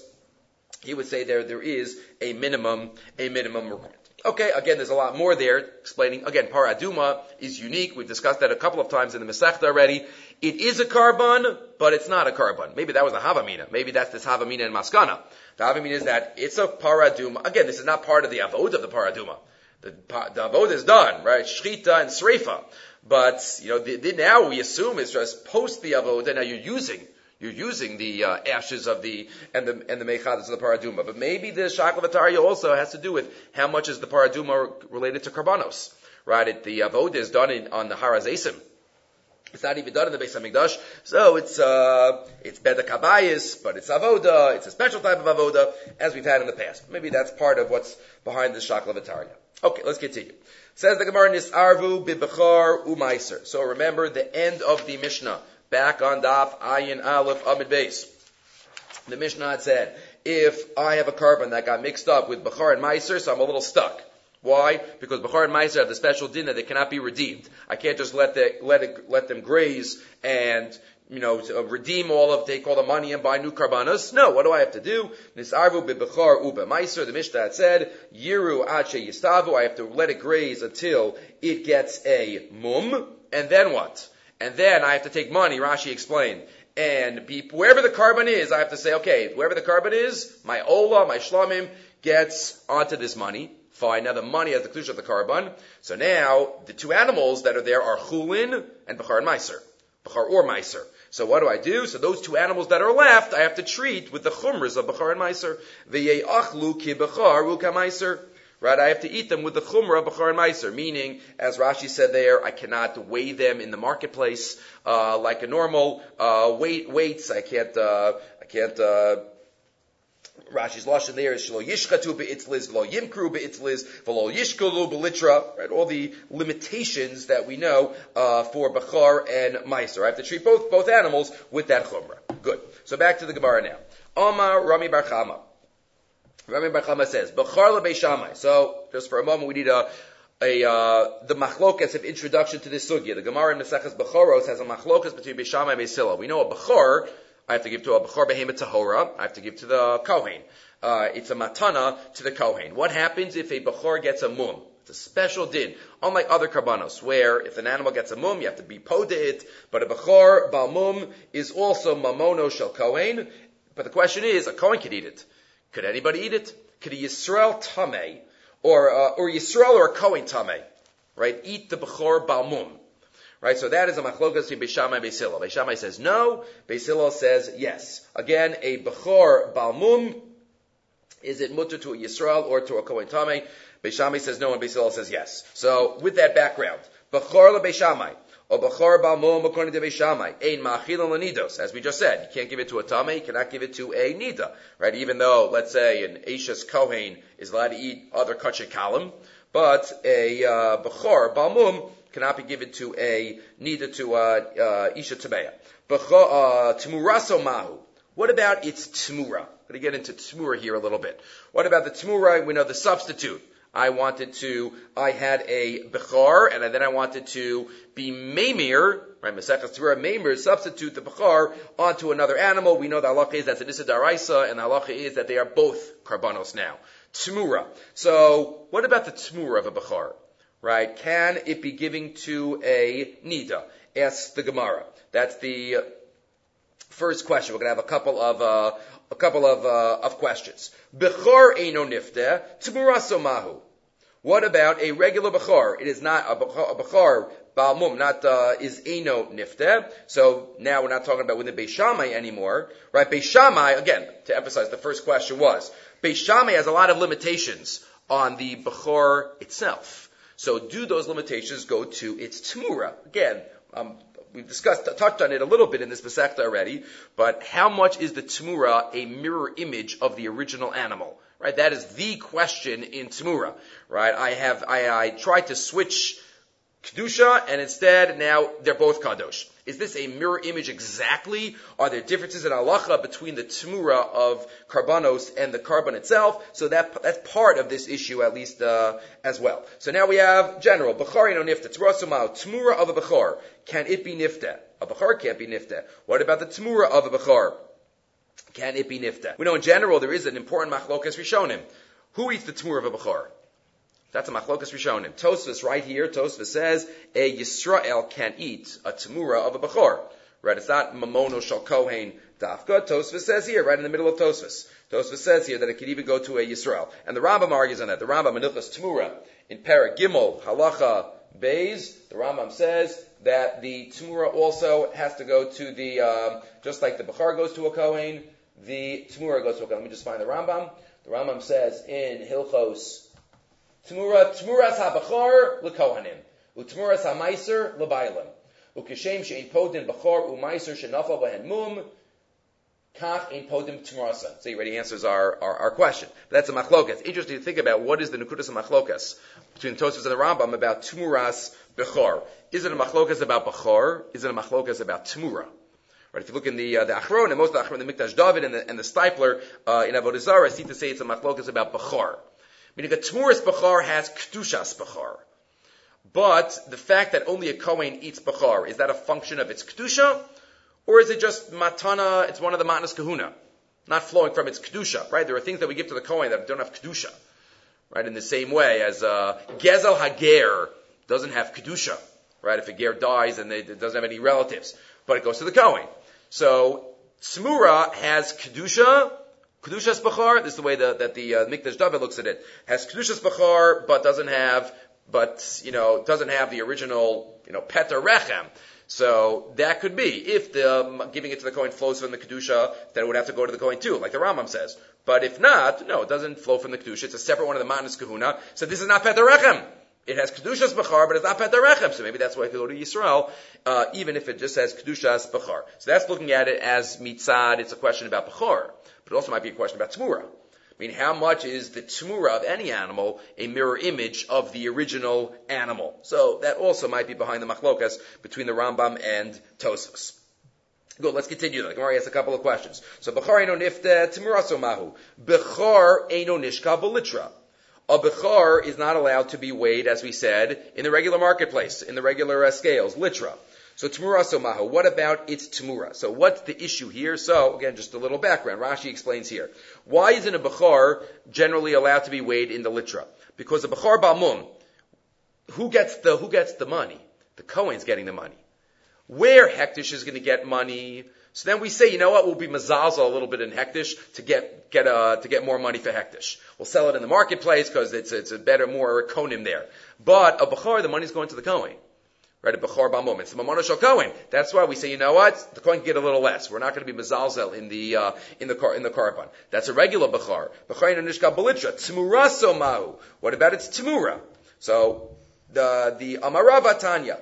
he would say there there is a minimum a minimum requirement. Okay, again, there's a lot more there explaining. Again, paraduma is unique. We've discussed that a couple of times in the Masechta already. It is a carbon, but it's not a carbon. Maybe that was a havamina. Maybe that's this havamina in Maskana. The havamina is that it's a paraduma. Again, this is not part of the avod of the paraduma. The, the avod is done, right? Shchita and sreifa. But, you know, the, the, now we assume it's just post the avod, and now you're using You're using the uh, ashes of the and the and the mechadas of the paraduma, but maybe the shakla v'tarya also has to do with how much is the paraduma related to karbanos, right? It, the avoda is done in, on the harazesim. It's not even done in the Beis Hamikdash, so it's uh, it's beda kabayis, but it's avoda. It's a special type of avoda, as we've had in the past. Maybe that's part of what's behind the shakla v'tarya. Okay, let's continue. Says the Gemara nisarvu bibechar umaiser. So remember the end of the Mishnah. Back on Daf Ayin Aleph Amid Beis. The Mishnah had said, if I have a carbon that got mixed up with Bechar and Meiser, so I'm a little stuck. Why? Because Bechar and Meiser have the special din that they cannot be redeemed. I can't just let the, let it, let them graze and, you know, to redeem all of, take all the money and buy new karbanos. No, what do I have to do? Nisarvu b'Bechar u'be Meiser. The Mishnah had said, Yiru ache yistavu. I have to let it graze until it gets a mum. And then what? And then I have to take money, Rashi explained, and be, wherever the carbon is, I have to say, okay, wherever the carbon is, my ola, my shlamim, gets onto this money. Fine, now the money has the klush of the carbon. So now, the two animals that are there are chulin and bechar and meiser. Bechar or meiser. So what do I do? So those two animals that are left, I have to treat with the chumras of bechar and meiser. V'ye'achlu ki bechar u'ka meiser. Right, I have to eat them with the chumrah, bechar and meiser, meaning, as Rashi said there, I cannot weigh them in the marketplace uh, like a normal uh, weight weights. I can't. Uh, I can't. Uh, Rashi's lashon there is shelo yishchatu be'itzliz, v'lo yimkru be'itzliz, v'lo yishkalu be'litra. Right, all the limitations that we know uh, for bechar and meiser. I have to treat both both animals with that chumrah. Good. So back to the Gemara now. Omar Rami Bar Chama. Rami Bar Chama says, Bechar leBeis Shammai. So, just for a moment, we need a, a, uh, the machlokas of introduction to this sugya. The Gemara in Maseches Bechoros has a machlokas between Beis Shammai and Beis Hillel. We know a Bechar, I have to give to a Bechar Behemoth Tahora, I have to give to the Kohen. Uh, it's a matana to the Kohen. What happens if a Bechar gets a mum? It's a special din. Unlike other karbanos, where if an animal gets a mum, you have to be poda it, but a Bechar Bal mum is also mamono shel Kohen. But the question is, a Kohen could eat it. Could anybody eat it? Could a Yisrael Tameh, or uh, or Yisrael or a Kohen Tameh, right? Eat the Bechor Balmum, Right, so that is a machlokas between Beis Shammai and Beis Hillel. Beis Shammai says no, Beis Hillel says yes. Again, a Bechor Balmum, is it mutter to a Yisrael or to a Kohen Tameh? Beis Shammai says no, and Beis Hillel says yes. So, with that background, Bechor le Beis Shammai, or Bechor Balmum according to Beis Shammai, ein ma'achil l'nidos, as we just said, you can't give it to a Tameh, you cannot give it to a Nida, right? Even though, let's say, an Eishes Kohen is allowed to eat other Kachet Kalim, but a uh, Bechor Balmum cannot be given to a Nida to uh, uh, Isha Tabeya. Tmuraso Mahu. What about its Tmura? I'm going to get into Tmura here a little bit. What about the Tmura? We know the substitute. I wanted to, I had a Bechor, and then I wanted to be Memir, right, Maseches Tmura, Memir, substitute the Bechor onto another animal. We know the halacha is that's an Issa Daraisa, and the halacha is that they are both Karbanos now. Tmura. So, what about the Tmura of a Bechor? Right? Can it be giving to a Nida? Asks the Gemara. That's the first question. We're going to have a couple of uh, a couple of uh, of questions. Bechor eino nifteh, tmuraso mahu. What about a regular bechor? It is not a bechor, a bechor balmum, not uh, is eino nifteh. So now we're not talking about within Beis Shammai anymore, right? Beis Shammai, again, to emphasize, the first question was Beis Shammai has a lot of limitations on the bechor itself. So do those limitations go to its tmura? Again, um, we've discussed, touched on it a little bit in this Masechta already, but how much is the tmura a mirror image of the original animal? Right? That is the question in tmura. Right? I have, I, I tried to switch Kedusha, and instead now they're both Kadosh. Is this a mirror image exactly? Are there differences in halacha between the tmura of karbanos and the karban itself? So that that's part of this issue, at least uh, as well. So now we have general bechor no nifta tmura tmura of a bechor. Can it be nifta? A bechor can't be nifta. What about the tmura of a bechor? Can it be nifta? We know in general there is an important machlokas rishonim. Who eats the tmura of a bechor? That's a machlokas rishonim. Tosfos right here, Tosfos says a Yisrael can eat a tamura of a bechor. Right? It's not mamono shal kohen dafka. Tosfos says here, right in the middle of Tosfos. Tosfos says here that it could even go to a Yisrael. And the Rambam argues on that. The Rambam in Hilchos Tamura in Perek Gimel Halacha Beis, the Rambam says that the tamura also has to go to the um, just like the bechor goes to a kohen, the tamura goes to a kohen. Let me just find the Rambam. The Rambam says in Hilchos Tmura, tmuras ha-bechor l'kohanim, u'tmuras ha-meiser l'baylim, u'kishem she'in podin bechor u'meiser she'nafal b'hen mum, kach ein podim tmurasa. So he already answers our, our, our question. But that's a machlokas. Interesting to think about what is the nukudas of machlokas between Tosfos and the Rambam about tmuras bechor. Is it a machlokas about bechor? Is it a machlokas about tmura? Right, if you look in the uh, the Achron, and most of the Achron, the Mikdash David and the, and the Stipler uh, in Avodah Zarah, seem to say it's a machlokas about bechor. Meaning a tmuras bechor has kedushas bechor. But the fact that only a kohen eats bechor, is that a function of its kedusha? Or is it just matana, it's one of the matnas kahuna, not flowing from its kedusha, right? There are things that we give to the kohen that don't have kedusha, right? In the same way as uh, gezel hager doesn't have kedusha, right? If a ger dies and they, it doesn't have any relatives, but it goes to the kohen. So, tmura has kedusha, Kedushas Bechor, this is the way the, that the uh, Mikdash David looks at it, has Kedushas Bechor, but doesn't have, but, you know, doesn't have the original, you know, Peter Rechem. So, that could be. If the um, giving it to the Kohen flows from the Kedusha, then it would have to go to the Kohen too, like the Rambam says. But if not, no, it doesn't flow from the Kedusha. It's a separate one of the Matnas Kahuna. So this is not Peter Rechem. It has Kedushas Bechor, but it's not Peter Rechem. So maybe that's why it could go to Yisrael, uh, even if it just has Kedushas Bechor. So that's looking at it as Mitzad. It's a question about Bechor. But it also might be a question about Tmura. I mean, how much is the Tmura of any animal a mirror image of the original animal? So that also might be behind the machlokas between the Rambam and Tosfos. Good, let's continue. The Gemara asks a couple of questions. So, Bechor eino nifte Tmuraso mahu. Bechor eino nishka b'litra. A Bechor is not allowed to be weighed, as we said, in the regular marketplace, in the regular uh, scales, litra. So Tmura Somahu, what about its Tmura? So what's the issue here? So again, just a little background. Rashi explains here. Why isn't a Bechor generally allowed to be weighed in the litra? Because a Bechor Balmum, who gets the, who gets the money? The Kohen's getting the money. Where Hektish is going to get money? So then we say, you know what, we'll be mazalza a little bit in Hektish to get, get, uh, to get more money for Hektish. We'll sell it in the marketplace because it's, it's a better, more konim there. But a Bechor, the money's going to the Kohen. Right, a Bechor Balmum. It's the Mamona Shal Kohen. That's why we say, you know what? The Kohen can get a little less. We're not going to be Mezalzel in the, uh, in the car, in the Karban. That's a regular Bechor. Bechor in Nishka Belitra. Tmura Somahu. What about its Tmura? So, the, the Amara Vatanya.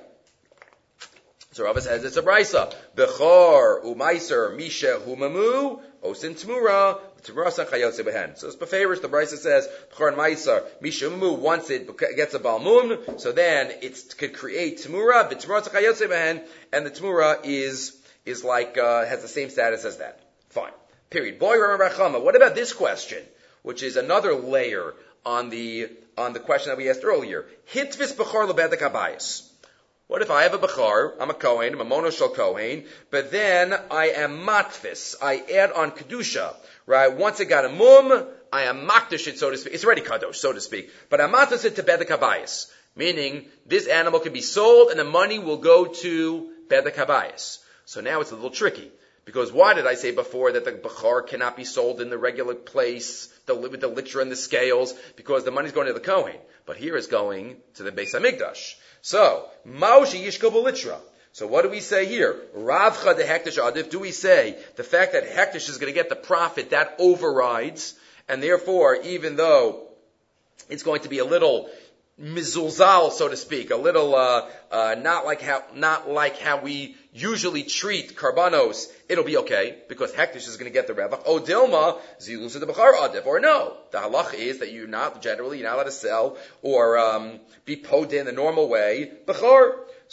So Rava says it's a brisa. Bechor umaiser misha humamu osin tmura tmura sanchayotze behen. So it's befavors. The brisa says bechor and maiser misha humamu once it gets a balmum, so then it could create tmura. The tmura sanchayotze behen, and the tmura is is like uh, has the same status as that. Fine. Period. Boy, remember Chama. What about this question, which is another layer on the on the question that we asked earlier? Hitvis bechor lebedek habayis. What if I have a Bechar, I'm a Kohen, I'm a monoshal Kohen, but then I am matfis, I add on Kedusha, right? Once it got a mum, I am makdish it, so to speak. It's already kadosh, so to speak. But I matfis it to Bedek Habayis, meaning this animal can be sold and the money will go to Bedek Habayis. So now it's a little tricky. Because why did I say before that the Bechar cannot be sold in the regular place, the, with the litra and the scales, because the money's going to the Kohen. But here it's going to the Beis HaMikdash. So, Maushi Yishko B'litra. So what do we say here? Ravcha de Hektish Adif. Do we say the fact that Hektish is going to get the profit, that overrides, and therefore, even though it's going to be a little mizulzal, so to speak, a little uh, uh, not like how not like how we usually treat karbanos, it'll be okay because Hektish is going to get the revach. O dilma zilus of the bechar adif, or no? The halach is that you're not generally you're not allowed to sell or um, be poded in the normal way bechar.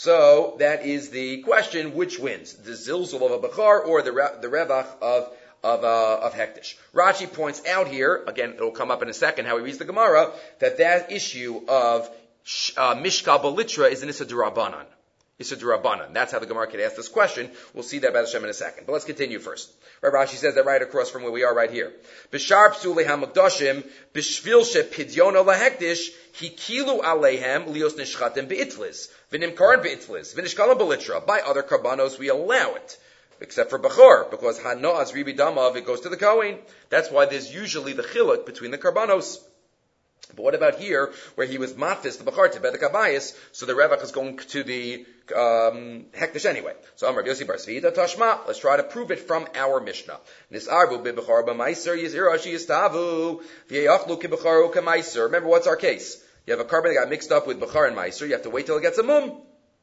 So that is the question: which wins, the zilzul of a bechar or the re- the revach of of uh, of Hektish? Rashi points out here, again, it'll come up in a second how he reads the Gemara, that that issue of uh, Mishkal B'litra is an Issa D'Rabbanan. Issa D'Rabbanan. That's how the Gemara can ask this question. We'll see that about Hashem in a second. But let's continue first. Right, Rashi says that right across from where we are right here. B'shar p'sulei ha'mukdashim, b'shvil she'pidyono lahektish, hikilu aleihem lios nishchatim be'itlis, v'nimkaran be'itlis, v'nishkalam b'litra. By other karbanos, we allow it. Except for Bechor, because Hanoaz Ribi Damav, it goes to the Kohen. That's why there's usually the chiluk between the karbanos. But what about here, where he was matfis, the Bechor, to Bedek Habayis, so the Revach is going to the um, Hektish anyway. So Amar Yossi Bar Svida Tashma, let's try to prove it from our Mishnah. Nisarvu b'Bechor b'Maiser Yizir Ashi Yistavu v'Yachlu k'Bechoru k'Maiser. Remember, what's our case? You have a carbon that got mixed up with Bechor and Maiser. You have to wait till it gets a mum.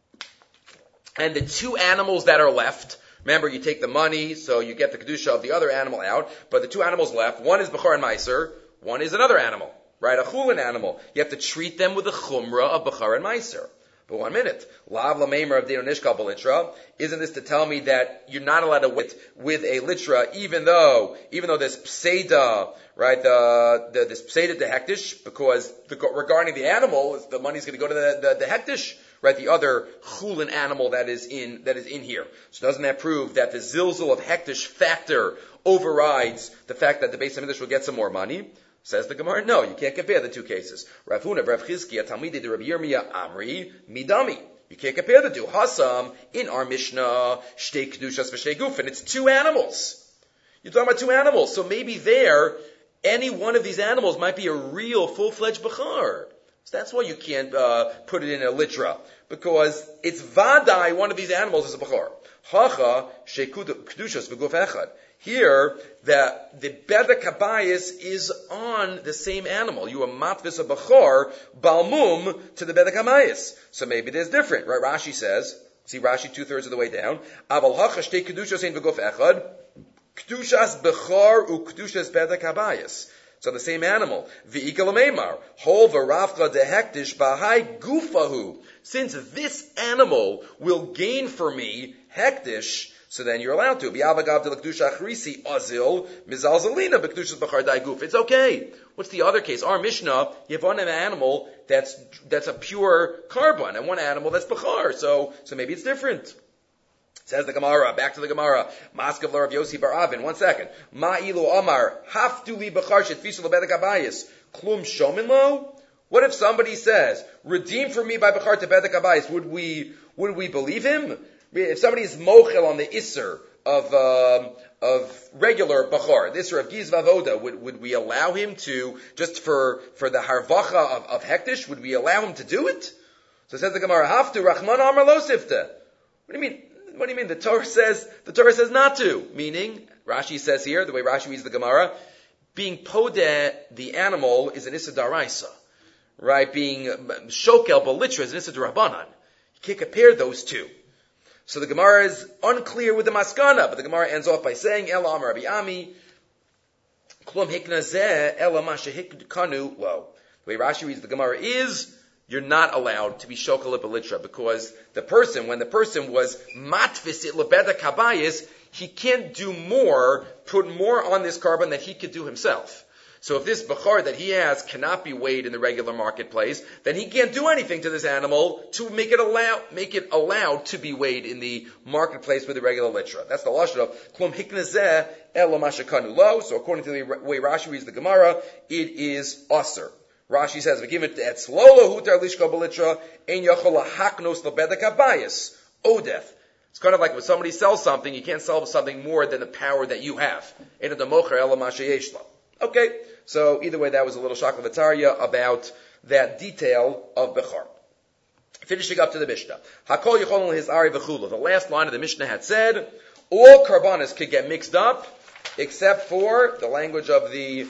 And the two animals that are left, remember, you take the money, so you get the kedusha of the other animal out, but the two animals left, one is Bechor and Maiser, one is another animal, right? A chulin animal. You have to treat them with the chumrah of Bechor and Maiser. But one minute, Lav Lameimer of Dino Nishkal B'litra, isn't this to tell me that you're not allowed to wait with a litra, even though, even though there's pseida, right, the, the, there's pseida to hektish, because the, regarding the animal, the money's going to go to the, the, the hektish, right, the other chulin animal that is in, that is in here. So doesn't that prove that the zilzul of hektish factor overrides the fact that the Beis HaMikdash will get some more money? Says the Gemara, no, you can't compare the two cases. Rav Huna, Rav Chizkiya, Talmidei de Rabbi Yirmiyah, Amri, Midami. You can't compare the two. Hasam, in our Mishnah, Shtei Kedushas v'Shtei Gufin. It's two animals. You're talking about two animals. So maybe there, any one of these animals might be a real full-fledged Bechar. So that's why you can't uh, put it in a litra. Because it's Vadai, one of these animals is a Bechar. Hacha, Shtei Kedushas v'Guf Echad. Here, the, the Bedek Habayis is on the same animal. You are matvis a Bechor, Balmum, to the Bedek Habayis. So maybe there's different, right? Rashi says, see Rashi two-thirds of the way down, Aval hacha shtei kedushas ein v'guf echad, kedushas Bechor u kedushas Bedek Habayis. So the same animal. V'ikal ameimar, hol v'ravcha dehektish b'hai gufahu. Since this animal will gain for me hektish, so then you're allowed to. It's okay. What's the other case? Our Mishnah, you have one animal that's that's a pure carbon, and one animal that's bechar. So so maybe it's different. Says the Gemara. Back to the Gemara. Maskav Rav Yossi Bar Avin. One second. Ma'ilu Amar haftu li bechar shetfisu lebedek habayis klum shomin lo. What if somebody says, redeem for me by bechar to bedek habayis? Would we would we believe him? If somebody is mochel on the isser of um, of regular bachar, the isser of giz vavoda, would would we allow him to just for for the harvacha of, of hektish? Would we allow him to do it? So says the Gemara, Haftu Rachman Amar Lo Sifta. What do you mean? What do you mean? The Torah says, the Torah says not to. Meaning, Rashi says here, the way Rashi reads the Gemara, being podeh, the animal, is an Issa Daraisa. Right? Being shokel balitra is an Issa Darabanan. You can't compare those two. So the Gemara is unclear with the maskana, but the Gemara ends off by saying, Ela Amar Rabbi Ami, Klum Hikna Zeh, Ela Masha Hiknu Lo. The way Rashi reads the Gemara is, you're not allowed to be shokel balitra, because the person, when the person was matfis it lebeda kabayis, he can't do more, put more on this carbon than he could do himself. So if this bachar that he has cannot be weighed in the regular marketplace, then he can't do anything to this animal to make it allow, make it allowed to be weighed in the marketplace with the regular litra. That's the lashon of klum hiknezeh elo mashakanu lo. So according to the way Rashi reads the Gemara, it is aser. Rashi says, "V'given et slolo hutar lishka belitra ein yachol haknos lebedek habayis odeth." It's kind of like when somebody sells something, you can't sell something more than the power that you have. Ein democher elo mashayeshla. Okay, so either way, that was a little shaklavataria about that detail of Bechar. Finishing up to the Mishnah. Hakol yicholon his ari v'chulu. The last line of the Mishnah had said, all karbanas could get mixed up, except for the language of the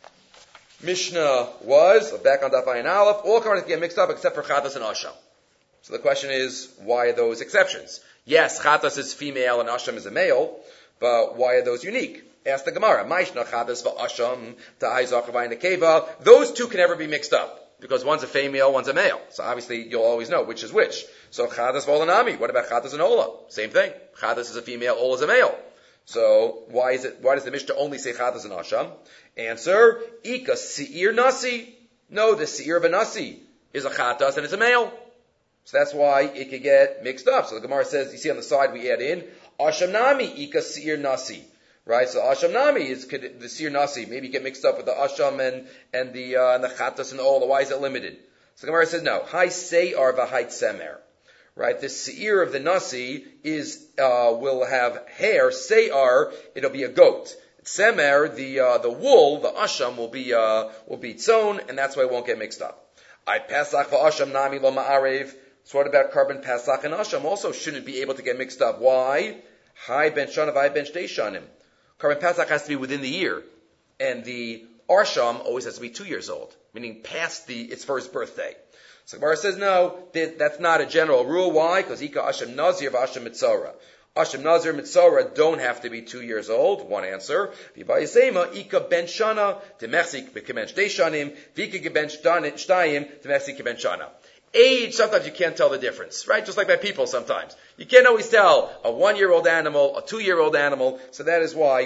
Mishnah was, back on Daf Ayin Aleph, all karbanas could get mixed up except for chatas and asham. So the question is, why are those exceptions? Yes, chatas is female and asham is a male, but why are those unique? Ask the Gemara. Maishna chatas v'asham ta'ayzach v'ayin keva. Those two can never be mixed up because one's a female, one's a male. So obviously you'll always know which is which. So chatas v'olanami. What about chatas and ola? Same thing. Chatas is a female, ola is a male. So why is it? Why does the Mishnah only say chatas and asham? Answer: Ika seir nasi. No, the seir of a nasi is a chatas and it's a male. So that's why it could get mixed up. So the Gemara says, you see on the side we add in asham nami ika seir nasi. Right, so Asham Nami is the Sir Nasi. Maybe you get mixed up with the Asham and, and the, uh, and the Chatas and all. Why is it limited? So the Gemara says, no. Hai Seyar v'hai Tsemer. Right, the Seir of the Nasi is, uh, will have hair. Seyar, it'll be a goat. Tsemer, the, uh, the wool, the Asham will be, uh, will be tzon, and that's why it won't get mixed up. I Pesach v'Asham Nami lo ma'arev. So what about carbon Pesach and Asham also shouldn't be able to get mixed up. Why? Hai ben shanav, hai ben shtei shanim. Carbon Pesach has to be within the year, and the Arsham always has to be two years old, meaning past the its first birthday. So Gemara says no, that, that's not a general rule. Why? Because Ika Asham Nazir v'Asham Mitzora. Asham Nazir Mitzora don't have to be two years old. One answer. V'Bayisema Ika Ben Shana Temechsik B'Kemen Shtei Shanim V'Ika Ben Shtayim Temechsik Ben Shana. Age, sometimes you can't tell the difference, right? Just like by people sometimes. You can't always tell a one-year-old animal, a two-year-old animal, so that is why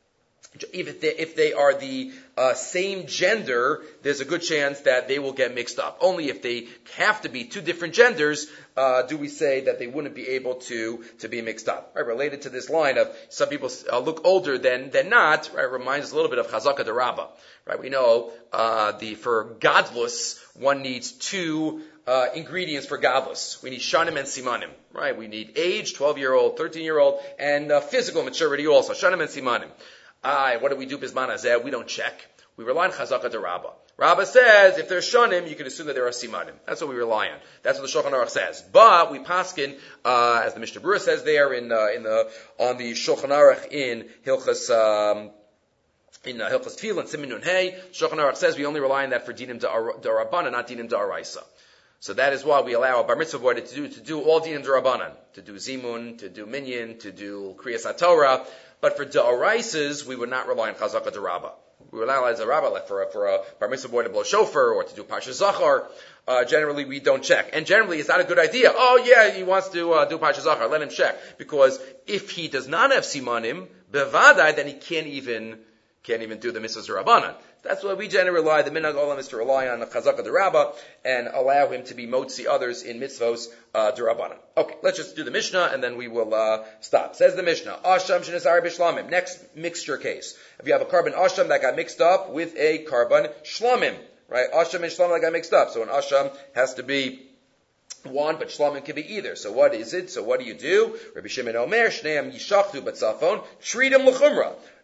if they, if they are the uh, same gender, there's a good chance that they will get mixed up. Only if they have to be two different genders, uh, do we say that they wouldn't be able to, to be mixed up. Right, related to this line of some people uh, look older than, than not, right, reminds us a little bit of Chazaka Darabah. Right, we know, uh, the, for godless, one needs two Uh, ingredients for godless. We need shanim and simanim, right? We need age, twelve-year-old, thirteen-year-old, and uh, physical maturity also, shanim and simanim. Ah, what do we do bisman hazeh? We don't check. We rely on chazaka de Rabbah. Rabbah says, if there's shanim, you can assume that there are simanim. That's what we rely on. That's what the Shulchan Aruch says. But we paskin, uh, as the Mishnah Berurah says there in, uh, in the, on the Shulchan Aruch in Hilchas, um, in uh, Hilchas Tefillah, Siman Nun Hey, Shulchan Aruch says we only rely on that for dinim da'arabanan, not dinim da'araisa. So that is why we allow a bar mitzvah boy to do, to do all dinim d'Rabbanan, to do zimun, to do minyan, to do kriyas haTorah. But for da'araisas, we would not rely on chazaka d'Rabbah. We rely on d'Rabbah, like for a, for a bar mitzvah boy to blow shofar or to do parsha zachar. Uh, generally, we don't check, and generally, it's not a good idea. Oh yeah, he wants to uh, do parsha zachar. Let him check, because if he does not have simanim bevadai, then he can't even can't even do the mitzvahs d'Rabbanan. That's why we generally rely, the minhag olam is to rely on the chazaka d'Rabbah and allow him to be motzi others in mitzvos uh, d'Rabbanan. Okay, let's just do the Mishnah and then we will uh, stop. Says the Mishnah, Asham shenisari b'shlamim. Next mixture case. If you have a carbon Asham that got mixed up with a carbon Shlamim, right? Asham and Shlamim that got mixed up. So an Asham has to be one, but Shlamim can be either. So what is it? So what do you do? Rabbi Shimon Omer, Shneim Yishachtu Batzafon, treat him l'chumra.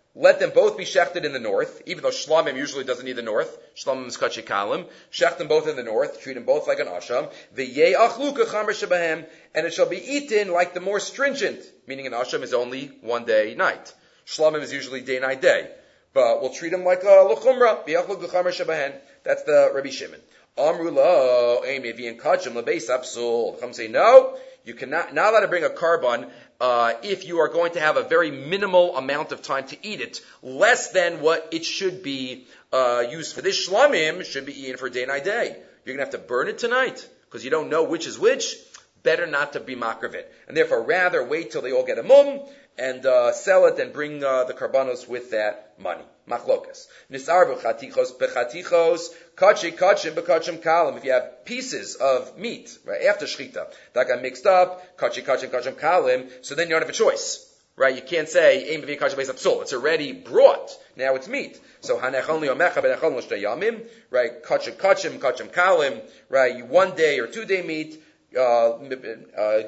let them both be shechted in the north, even though shlamim usually doesn't need the north. Shlamim is kachi kalim. Shecht them both in the north, treat them both like an asham. V'yei achlu k'chamer shebahem, and it shall be eaten like the more stringent, meaning an asham is only one day, night. Shlamim is usually day, night, day. But we'll treat them like a l'chumra, v'yachlu k'chamer shebahem. That's the Rabbi Shimon. Amru lo, emi v'yin kachim l'beis apsul. Come say, no, you cannot, not allowed to bring a carbon Uh, if you are going to have a very minimal amount of time to eat it, less than what it should be uh, used for. This shlamim should be eaten for day and night day. You're going to have to burn it tonight because you don't know which is which. Better not to be makrav it. And therefore, rather wait till they all get a mum and uh, sell it and bring uh, the karbanos with that money. Machlokas. Nisar b'chatichos b'chatichos kachi kachim b'kachim kalim. If you have pieces of meat, right, after shechita, that got mixed up, kachi kachim kachim kalim, so then you don't have a choice. Right? You can't say, Ein b'vi kachim b'es apsul. It's already brought. Now it's meat. So, hanechon liyomecha b'nechon l'shtei yamim, right, kachim kachim kachim kalim, right, you one day or two day meat, Uh, uh,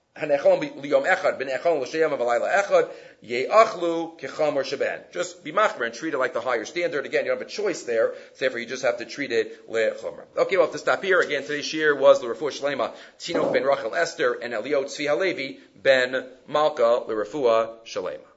just be machmer and treat it like the higher standard. Again, you don't have a choice there, so therefore you just have to treat it le'chumra. Okay, we'll have to stop here. Again, today's shir was the Refuah Shlema, Tinok ben Rachel Esther, and Eliot Tzvi Halevi ben Malka, the Refuah Shlema.